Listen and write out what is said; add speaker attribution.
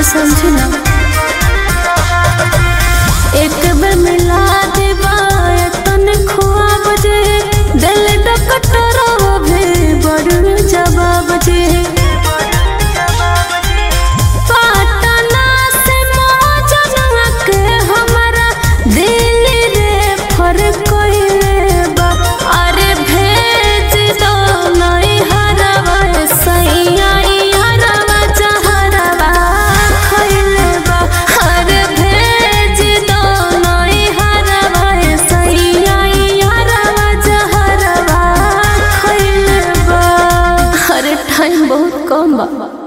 Speaker 1: समझी ना एक बेर मिला देबा तने खुआब जे दिल डकटर भी बड़ जवाब जे पटना से मौजना के हमारा दिल रे फर्क कइले बा अरे भेज दो नई हरवा सैया हरवा जहरवा खइले बा अरे भेज दो नई हरवा सैया हरवा जहरवा खइले बा अरे टाइम बहुत कम बा।